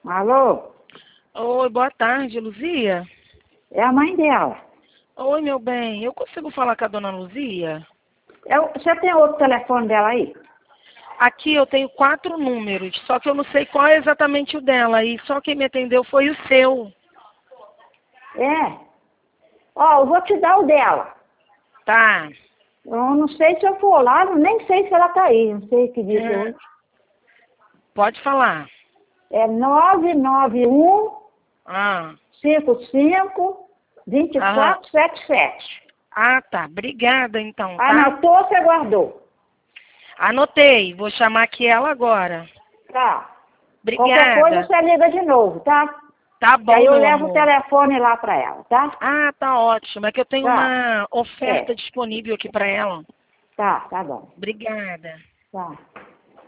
Alô? Oi, boa tarde, Luzia. É a mãe dela. Oi, meu bem, eu consigo falar com a dona Luzia? Você tem outro telefone dela aí? Aqui eu tenho 4 números, só que eu não sei qual é exatamente o dela, e só quem me atendeu foi o seu. É. Ó, eu vou te dar o dela. Tá. Eu não sei se eu for lá, nem sei se ela tá aí. Não sei que dia que é hoje. Pode falar. É 991 Ah, 55 aham. 2477. Ah, tá. Obrigada, então, tá? Anotou, você guardou? Anotei. Vou chamar aqui ela agora. Tá. Qualquer coisa Obrigada. você liga de novo, tá? Tá Que aí bom, eu meu levo o amor. telefone lá pra ela, tá? Ah, tá ótimo. É que eu tenho Tá. uma É. oferta disponível aqui para ela. Tá bom. Obrigada. Tá.